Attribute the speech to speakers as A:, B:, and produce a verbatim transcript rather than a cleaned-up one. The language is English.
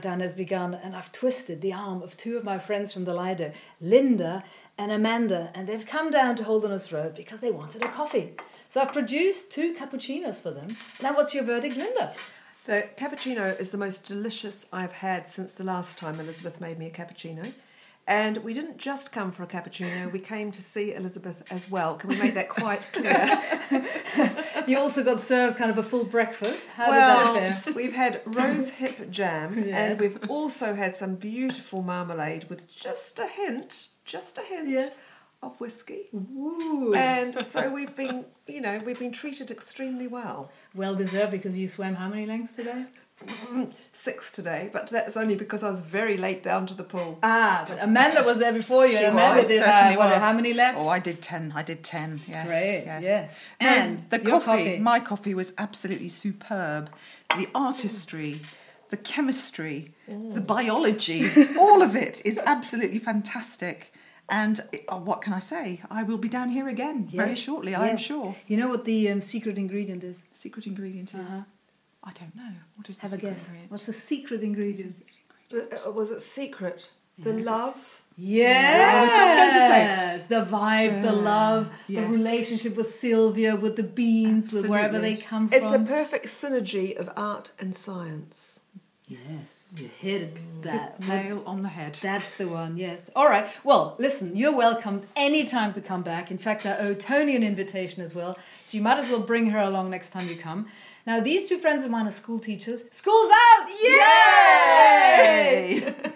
A: Dan has begun, and I've twisted the arm of two of my friends from the Lido, Linda and Amanda, and they've come down to Holderness Road because they wanted a coffee. So I've produced two cappuccinos for them. Now, what's your verdict, Linda?
B: The cappuccino is the most delicious I've had since the last time Elizabeth made me a cappuccino. And we didn't just come for a cappuccino, we came to see Elizabeth as well. Can we make that quite clear?
A: You also got served kind of a full breakfast. How
B: well,
A: did that fare?
B: We've had rose hip jam,
A: Yes.
B: and we've also had some beautiful marmalade with just a hint, just a hint
A: Yes.
B: of whiskey.
A: Ooh.
B: And so we've been, you know, we've been treated extremely well.
A: Well deserved, because you swam how many lengths today?
B: Six today, but that's only because I was very late down to the pool.
A: Ah, but Amanda was there before you.
B: She
A: Amanda
B: was,
A: did uh,
C: certainly
A: what,
C: was.
A: how many laps?
C: Oh, I did ten. I did ten. Yes.
A: Great.
C: Yes.
A: Yes.
C: No,
A: And
C: the
A: your
C: coffee,
A: coffee.
C: My coffee was absolutely superb. The artistry, the chemistry, the biology, all of it is absolutely fantastic. And oh, what can I say? I will be down here again very
A: Yes,
C: shortly, I'm
A: yes.
C: sure.
A: You know what the um, secret ingredient is?
C: Secret ingredient is?
A: Uh-huh.
C: I don't know. What is the
A: Have a
C: secret
A: guess.
C: ingredient?
A: What's the secret ingredient?
B: The- uh, was it secret? The
C: Yes,
B: love?
A: Yes.
C: I was just going to say.
A: The vibes, the love, the
C: Yes.
A: relationship with Sylvia, with the beans, with wherever they
C: Absolutely.
A: come from.
B: It's the perfect synergy of art and science.
A: Yes, you hit that.
C: Nail on the head.
A: That's the one, yes. All right. Well, listen, you're welcome anytime to come back. In fact, I owe Tony an invitation as well. So you might as well bring her along next time you come. Now, these two friends of mine are school teachers. School's out! Yay!
C: Yay!